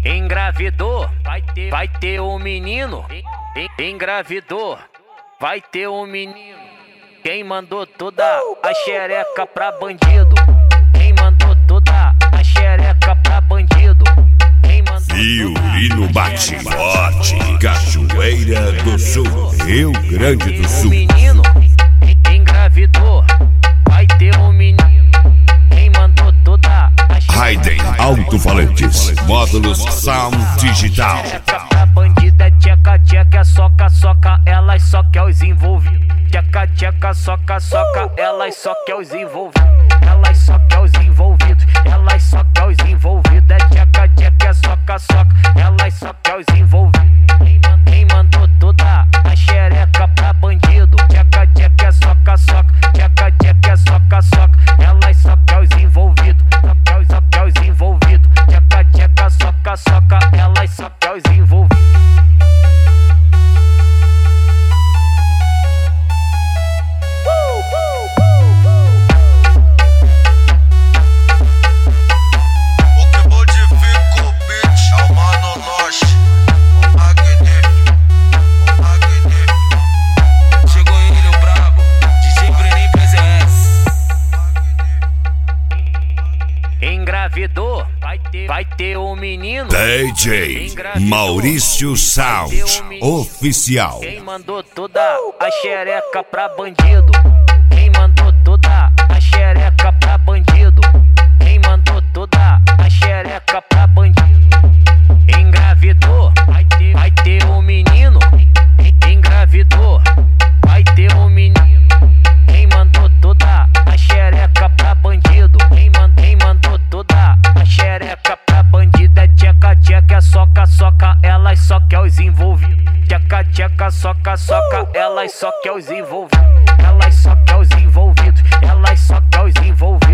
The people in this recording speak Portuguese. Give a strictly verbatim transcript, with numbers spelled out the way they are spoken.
Engravidou, vai ter, vai ter um menino. Engravidou, vai ter um menino. Quem mandou toda a xereca pra bandido? Quem mandou toda a xereca pra bandido? Quem mandou Violino bate forte, Cachoeira do Sul, Rio Grande do Sul. Um menino engravidou, vai ter um menino. Quem mandou toda a xereca Raiden Alto-Falantes, módulos Sound Digital. pra bandida, tcheca, tcheca, soca, soca, elas só quer os envolvidos. Tcheca, tcheca, soca, soca, elas só quer os envolvidos. Elas só quer os envolvidos, elas só quer os envolvidos. É tcheca, tcheca, soca, soca, elas só quer os envolvidos. Quem mandou toda a xereca pra bandido? Tcheca, tcheca, soca, soca, tcheca, tcheca, soca, soca, elas só quer os envolvidos. Só quer os, só quer os envolvidos. Tcheca, tcheca, soca, soca, elas só quer os envolvidos. Engravidou, vai ter, vai ter um menino. D J Maurício Sound Oficial. Quem mandou toda a xereca pra bandido? Quem mandou toda a xereca pra bandido? Quem mandou toda a xereca pra bandido? Engravidou, vai ter, vai ter um menino. Engravidou, vai ter um menino. Quem mandou toda a xereca pra bandido? Quem mandou, quem mandou toda a xereca pra bandida? É tcheca, tcheca, soca, soca, elas só quer os envolvidos. Tcheca, tcheca, soca, soca, elas só quer os envolvidos. Elas só quer os envolvidos, elas só quer os envolvidos.